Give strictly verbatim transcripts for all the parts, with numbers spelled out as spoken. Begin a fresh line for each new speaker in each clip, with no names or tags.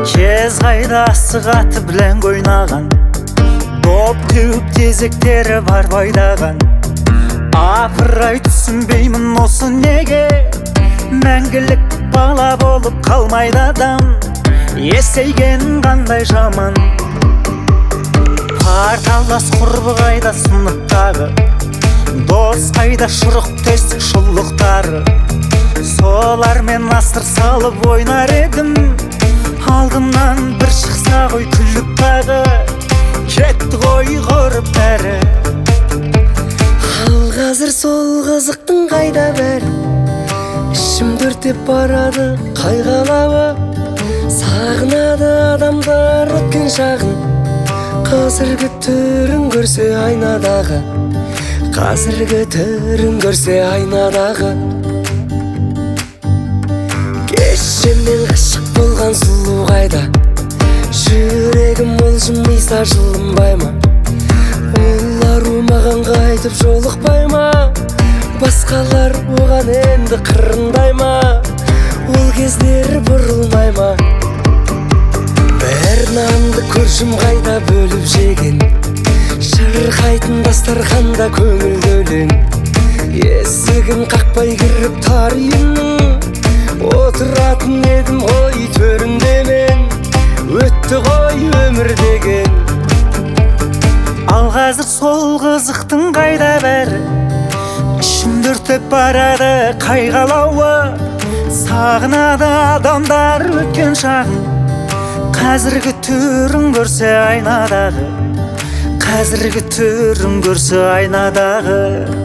кез қайда асық аты білән ойнаған, доп теуіп тезектері бар байдаған. Апырай түсінбеймін осы неге, мәңгілік бала болып қалмайды адам, есейген қандай жаман. Парталас құрбы қайда сыныптағы, дос қайда шұрық тесік шұллықтары. Солармен астыр салып ойнар едім, алдымнан бір шықса ғой күліп тағы, кетті ғой құрып бәрі.
Ал қазір сол қызықтың қайда бәрі, ішімді өртеп барады қайғалауы. Сағынады адамдар өткен шағын, қазіргі түрін көрсе айнадағы, қазіргі түрін көрсе айнадағы. Кешемен ғашық болған сұлу қайда, жүрегім олжымайса жылынбай ма? Олар маған қайтып жолықпай ма? Басқалар оған енді қырындай ма? Ол кездер бұрылмай ма? Бір нанды көршім қайда бөліп жеген, шырқайтын дастарханда көңілді өлең. Есігін қақпай кіріп тар үйімнің, отыратын едім ғой төрінде мен, өтті ғой өмір деген.
Ал қазір сол қызықтың қайда бәрі, ішімді өртеп барады қайғалауы. Сағынады адамдар өткен шағын, қазіргі түрін көрсе айнадағы, қазіргі түрін көрсе айнадағы.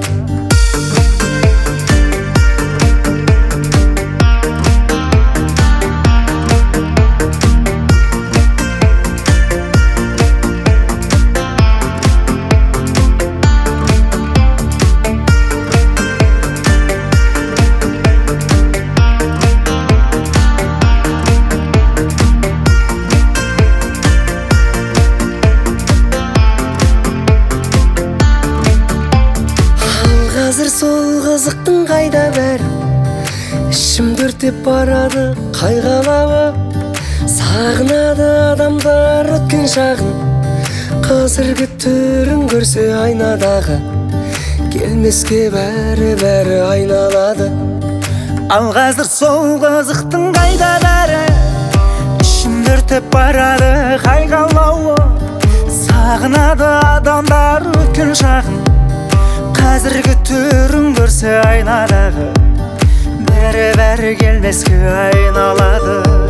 Қазір сол қызықтың қайда бәрі, ішімді өртеп барады қайғалауы. Сағынады адамдар өткен шағын, қазіргі түрін көрсе айнадағы, келмеске бәрі-бәрі айналады.
Ал қазір сол қызықтың қайда бәрі, ішімді өртеп барады қайғалауы. Сағынады адамдар өткен шағын, қазіргі түрін көрсе айнадағы, бәрі-бәрі келмеске айналады.